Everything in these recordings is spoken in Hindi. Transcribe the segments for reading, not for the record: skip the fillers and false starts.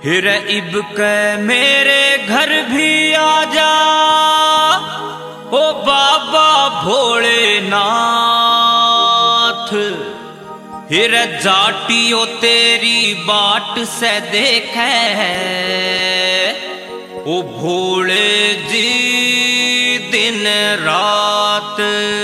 हिर इब के मेरे घर भी आ जा, ओ बाबा भोलेनाथ। हिर जाटियो तेरी बाट से देखे, ओ भोले जी दिन रात।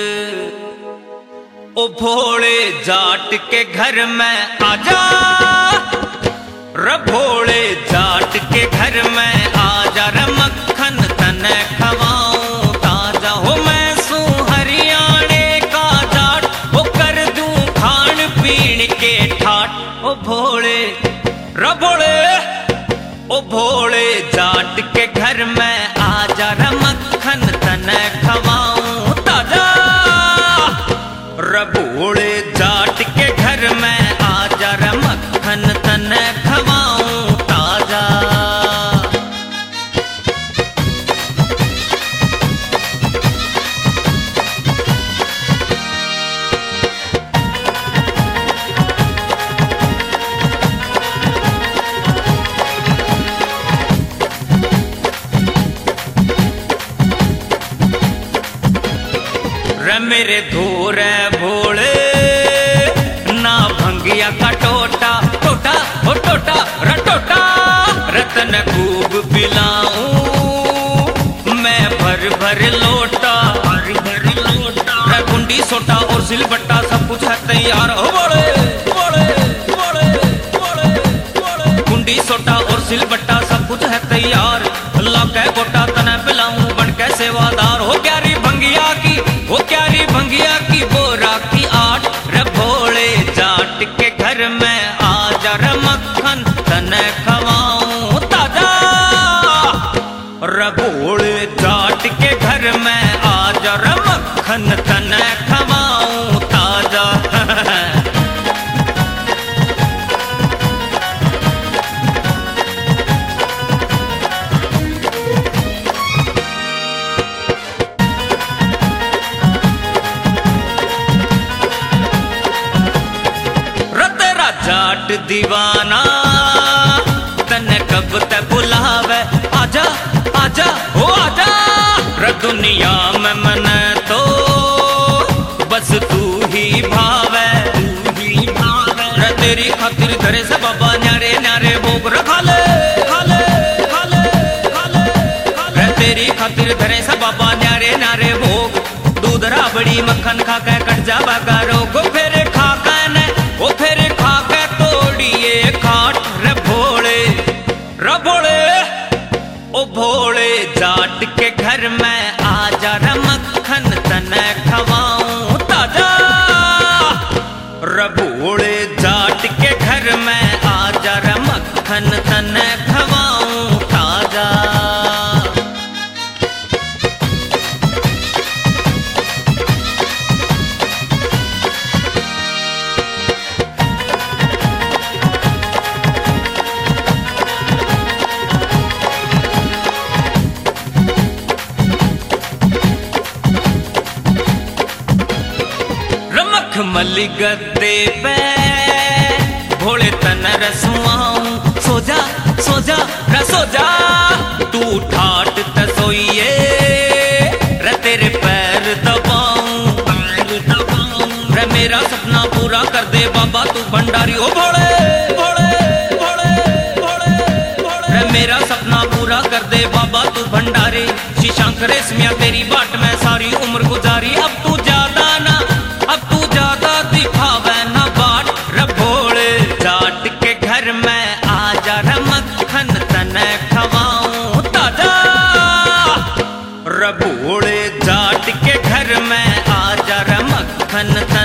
ओ भोले जाट के घर में आजा, रे भोले जाट के घर में आजा, रे मक्खन तने खवाऊं ताजा। हो मैं सू हरियाणे का जाट, वो कर दूं खान पीन के ठाट। ओ भोले रे भोले, ओ भोले जाट के घर में आजा, रे मक्खन तने खवाऊं ताजा। रे भोले जाट के घर में आजा, रे मक्खन तने खवाऊं ताजा। रे मेरे धोरे भोले ना भंगिया का टोटा, टोटा ओ टोटा रे टोटा। रतन खूब पिलाऊं मैं भर भर लोटा, भर भर लोटा। रे गुंडी सोटा और सिलबट्टा सब कुछ है तैयार। हो बोले बोले बोले बोले बोले। गुंडी सोटा और सिलबट्टा सब कुछ है तैयार। अल्लाह के गोटा तने पिलाऊं बन के सेवादार। हो क्यारी भंगिया की, हो क्यारी भंगिया की बोरा की आट। रे भोले जाट के घर में आजा, रे मक्खन तने खवाऊं ताजा। रे भोले जाट के घर में आजा, रे मक्खन तने खवाऊं ताजा। जाट दीवाना तने कब तक बुलावे, आजा आजा हो आजा। रे दुनिया में मन तो बस तू ही भावे, रे तेरी खातिर घरे से बाबा न्यारे न्यारे भोग रखा ले, खा ले खा ले खा ले। रे तेरी खातिर घरे से बाबा न्यारे न्यारे भोग। दूध राबड़ी मक्खन खा के कट जावा का रोग। फेरे खा के ने वो फेरे खा के तोड़िए खाट। रे भोले रे भोले, ओ भोले जाट के घर में आजा, रे मक्खन तने खवाऊं ताजा। रे भोले जाट के घर में आजा, रे मक्खन तने खवाऊं ताजा। मली गद्दे पे भोले तन रसुआऊं। सोजा सोजा रे सोजा, तू ठाट तसोइए रे तेरे पैर दबाऊं। रे मेरा सपना पूरा कर दे बाबा तू भंडारी। ओ भोले भोले भोले भोले भोले। रे मेरा सपना पूरा कर दे बाबा तू भंडारी। शीशांक रेशमिया तेरी बाट में सारी उम्र गुजारी। अब तू ज्यादा ना, अब तू ज्यादा दिखावे ना बाट। रे भोले जाट के घर में आजा, रे मक्खन तने खवाऊं ताजा। रे भोले जाट के घर में आजा, रे मक्खन